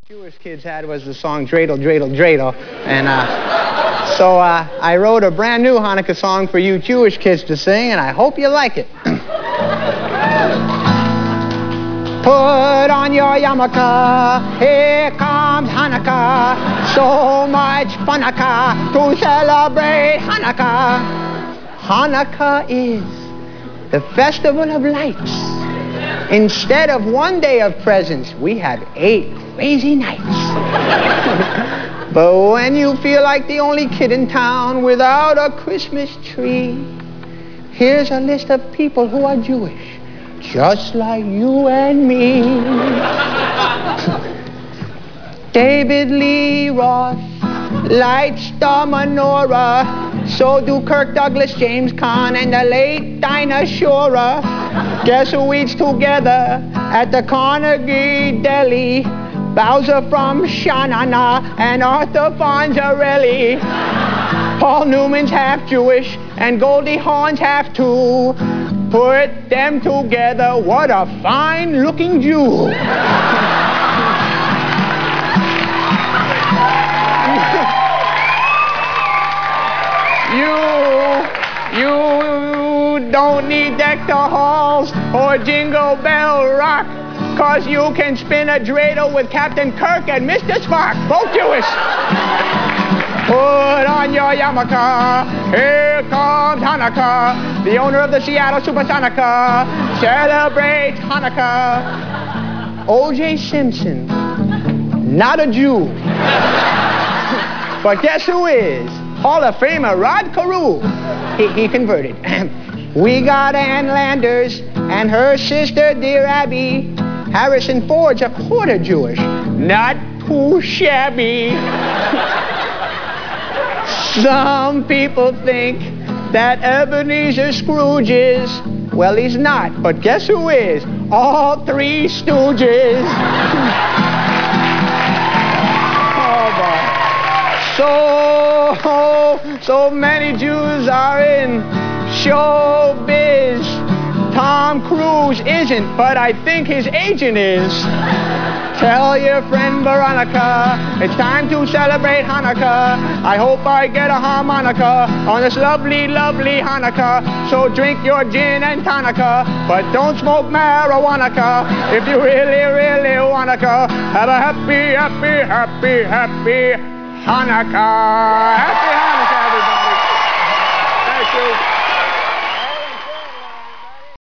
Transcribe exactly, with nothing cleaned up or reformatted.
Jewish kids had was the song Dreidel, Dreidel, Dreidel. And uh, so uh, I wrote a brand new Hanukkah song for you Jewish kids to sing, and I hope you like it. Put on your yarmulke, here comes Hanukkah. So much funaka to celebrate Hanukkah. Hanukkah is the festival of lights. Instead of one day of presents, we have eight crazy nights. But when you feel like the only kid in town without a Christmas tree, here's a list of people who are Jewish, just like you and me. David Lee Roth lights the menorah. So do Kirk Douglas, James Caan, and the late Dinah Shore. Guess who eats together at the Carnegie Deli? Bowser from Sha-Na-Na and Arthur Fonzarelli. Paul Newman's half Jewish and Goldie Hawn's half too. Put them together, what a fine-looking Jew. You, you don't need Dector Halls or Jingle Bell Rock, cause you can spin a dreidel with Captain Kirk and Mister Spock, both Jewish. Put on your yarmulke, here comes Hanukkah. The owner of the Seattle Supersonica celebrates Hanukkah. O J Simpson, not a Jew. But guess who is? Hall of Famer Rod Carew. He, he converted. We got Ann Landers and her sister, dear Abby. Harrison Ford's a quarter Jewish. Not too shabby. Some people think that Ebenezer Scrooge is, well, he's not, but guess who is? All three Stooges. Oh, boy. So, so many Jews are in showbiz. Tom Cruise isn't, but I think his agent is. Tell your friend Veronica, it's time to celebrate Hanukkah. I hope I get a harmonica on this lovely, lovely Hanukkah. So drink your gin and tonica, but don't smoke marijuana if you really, really wanna. Have a happy, happy, happy, happy Hanukkah. Happy Hanukkah.